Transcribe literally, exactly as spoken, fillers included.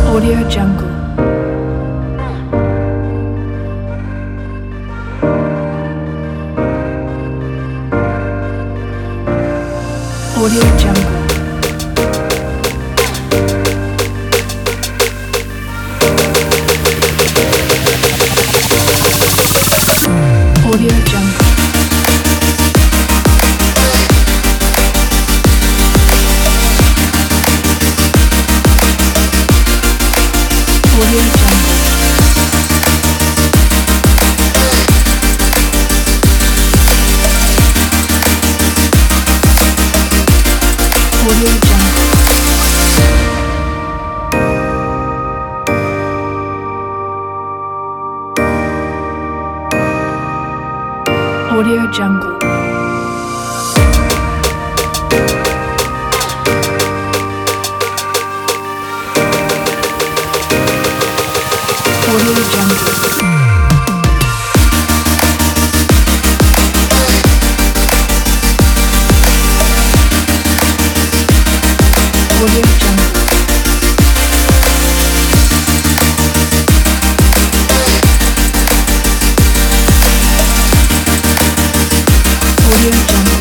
Audio Jungle. Audio Jungle. Audio Jungle. Audio Jungle. Audio Jungle. Audio Jungle. Audio Jungle. Audio Jungle. Audio Jungle.